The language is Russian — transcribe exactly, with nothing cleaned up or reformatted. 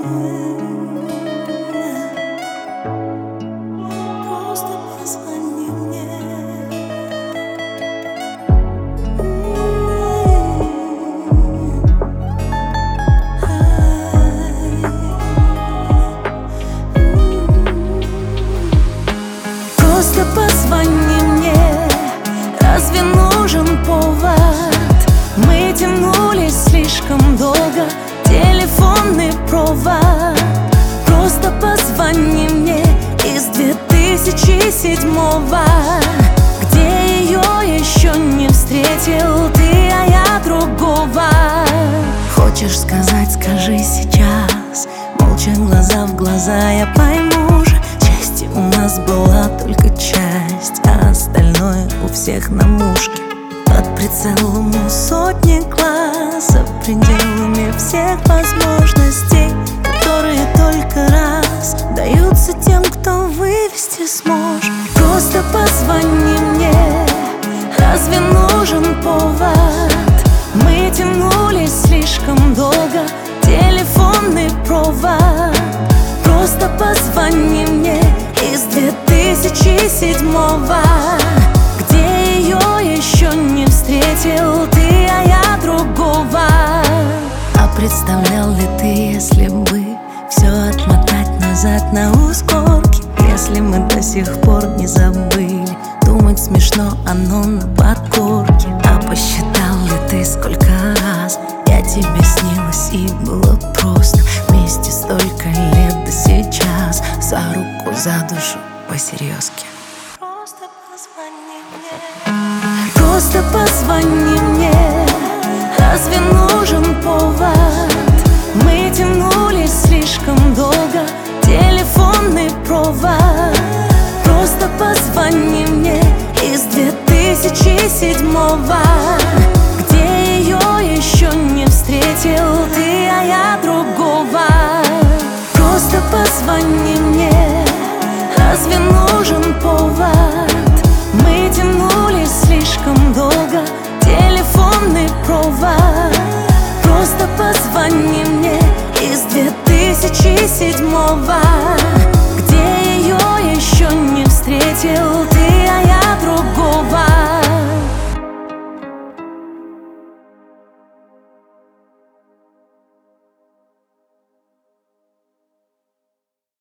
Просто позвони мне. Просто позвони мне, разве нужен повод? Мы тянулись слишком долго, телефонный провод. Просто позвони мне из две тысячи седьмого, где ее еще не встретил ты, а я другого. Хочешь сказать, скажи сейчас, молча глаза в глаза, я пойму же. Счастье у нас была только часть, а остальное у всех на мушке. Под прицелом у сотни глаз, за пределами всех возможностей, которые только раз даются тем, кто вывести сможет. Просто позвони мне, разве нужен повод? Мы тянулись слишком долго, телефонный провод. Просто позвони мне из две тысячи седьмого, где ее еще не встретил ты, а я другого. А представлял ли ты, если бы все отмотать назад на ускорке? Если мы до сих пор не забыли, думать смешно, оно на подкорке. А посчитал ли ты, сколько раз я тебе снилась и было просто вместе столько лет до сейчас, за руку, за душу, по-серьезки. Просто позвони мне. Просто позвони мне, разве нужен повод? Мы тянулись слишком долго, телефонный провод. Просто позвони мне из две тысячи седьмого, где ее еще не встретил ты, а я другого. Просто позвони мне, разве нужен повод?